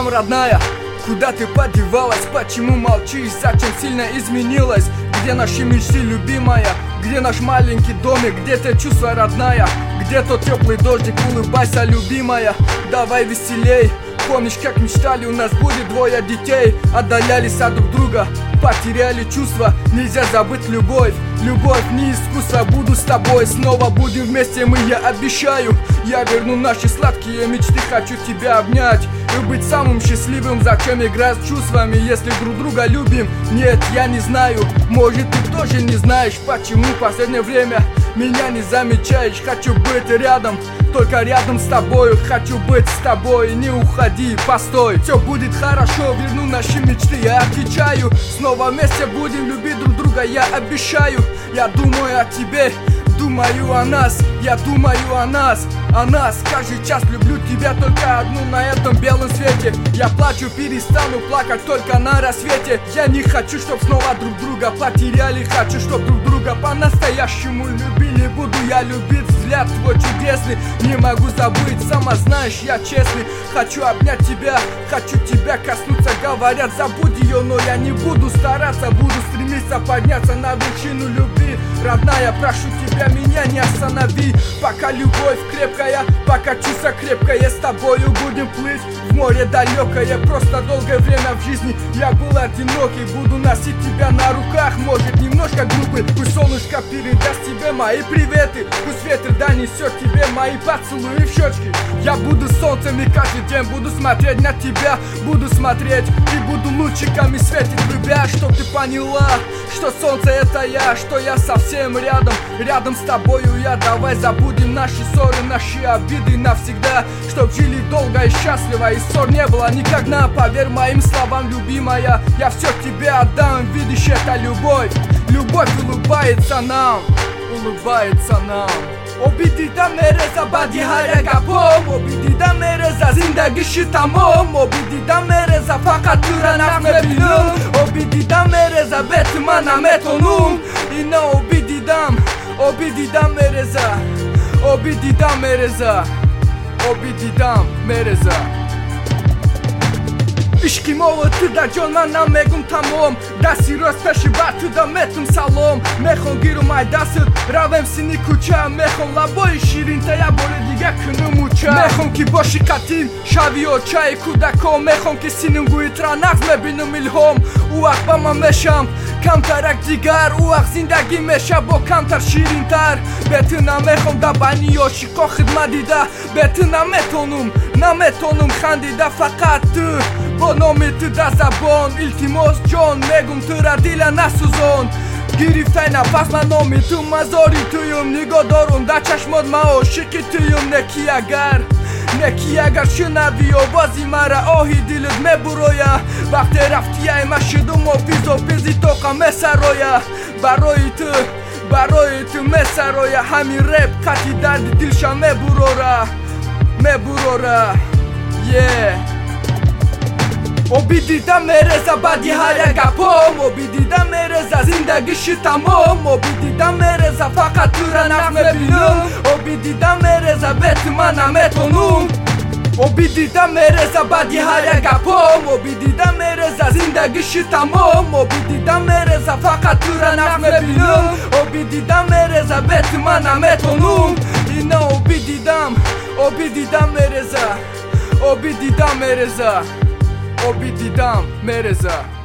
Мам родная, куда ты подевалась? Почему молчишь? Зачем сильно изменилась? Где наши мечты, любимая? Где наш маленький домик? Где ты чувство, родная? Где тот теплый дождик? Улыбайся, любимая. Давай веселей. Помнишь, как мечтали, у нас будет 2 детей? Отдалялись от друг друга, потеряли чувства. Нельзя забыть любовь. Любовь не искусство, буду с тобой. Снова будем вместе мы, я обещаю. Я верну наши сладкие мечты. Хочу тебя обнять и быть самым счастливым. Зачем играть с чувствами, если друг друга любим? Нет, я не знаю. Может, ты тоже не знаешь, почему в последнее время меня не замечаешь. Хочу быть рядом, только рядом с тобой. Хочу быть с тобой, не уходи, постой. Все будет хорошо, верну наши мечты, я отвечаю. Снова вместе будем любить друг друга, я обещаю. Я думаю о тебе, думаю о нас. Я думаю о нас, о нас. Каждый час люблю тебя, только одну на этом белом свете. Я плачу, перестану плакать только на рассвете. Я не хочу, чтоб снова друг друга потеряли. Хочу, чтоб друг друга по-настоящему любили. Буду я любить, взгляд твой чудесный. Не могу забыть, сама знаешь, я честный. Хочу обнять тебя, хочу тебя коснуться. Говорят, забудь ее, но я не буду стараться. Буду стремиться подняться на вершину любви. Родная, прошу тебя, меня не останови. Пока любовь крепкая, пока чувство крепкое. С тобою будем плыть в море далекое. Просто долгое время в жизни я был одинокий. Буду носить тебя на руках, может немножко глупый. Пусть солнышко передаст тебе мои приветы. Пусть ветер донесет тебе мои поцелуи в щечки. Я буду солнцем и каждый день буду смотреть на тебя. Буду смотреть и буду лучиками светить в тебя. Чтоб ты поняла, что солнце это я, что я совсем рядом. Рядом с тобою я. Давай забудем наши ссоры, наши обиды навсегда. Чтоб жили долго и счастливо, и ссор не было никогда. Поверь моим словам, любимая, я все тебе отдам. Видишь, это любовь. Любовь улыбается нам, улыбается нам. Обидида мереза бади харагапом. Обидида мереза зиндагиши тамом. Обидида мереза фақат тура нах мебинам. Обидида мереза бет манам метонум. Ина обидидам, обидидам мереза. Обидидам мереза. Обидидам мереза. ишкимова ты да ҷон ман намегум тамом. Дасти росташи ба ту да метум салом. Мехом гирумай дастат равем сини куча. Мехом лабои ширинта я бори дига кунум уча. Мехом ки боши қатин шави очаи кудаком. Мехом ки синум гӯитра нағз мебинум илҳом. У вақт ба ман мешам камтарак дигар. У вақт зиндагӣ меша бо камтар ширинтар. Бе ту намехом да байни ошиқо хидмат дида. Бе ту наметонум хандида фақат ту. Бо номи ту да забон илтимос ҷон мегум тура дила насӯзон. гирифтай нафас ман номи ту мазори туюм. нигоҳ дорум да чашмот ма ошиқи туюм. неки агар шунавӣ овози мара оҳи дилут мебуроя. вақте рафтияй ма шудум офизи тоқа месароя. барои ту месароя. ҳамин реп қатъи дарди дилша мебурора. обидида мереза бади ҳарагапом. обидида мереза зиндагиши тамом. обидида мереза фақат тура нақ мебинам. обидида мереза бет ман наметонум. обидида мереза бади ҳарагапом. обидида мереза зиндагиши тамом. обидида мереза фақат тура нақ мебинам. обидида мереза бет ман наметонум. ина обидидам мереза. обидидам мереза. Obididam mereza.